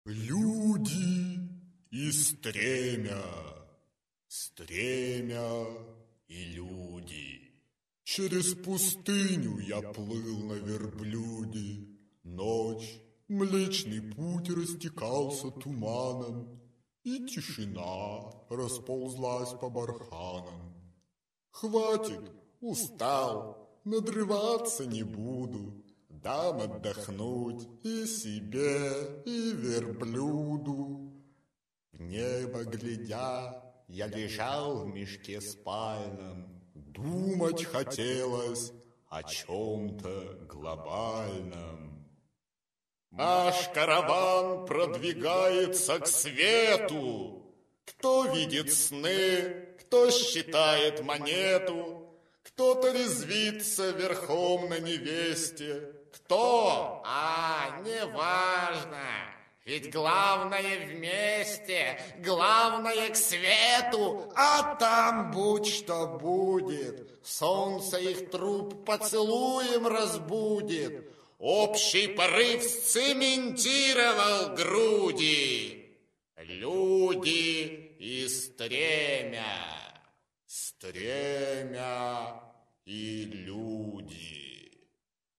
Люди и стремя, стремя и люди. Через пустыню я плыл на верблюде. Ночь, Млечный Путь растекался туманом, и тишина расползлась по барханам. Хватит, устал, надрываться не буду. Дам отдохнуть и себе, и верблюду. В небо глядя, я лежал в мешке спальном. Думать хотелось о чем-то глобальном. Наш караван продвигается к свету. Кто видит сны, кто считает монету, кто-то резвится верхом на невесте. Кто? Неважно. Ведь главное вместе, главное к свету. А там будь что будет. Солнце их труп поцелуем разбудит. Общий порыв сцементировал груди. Люди и стремя. Стремя и люди.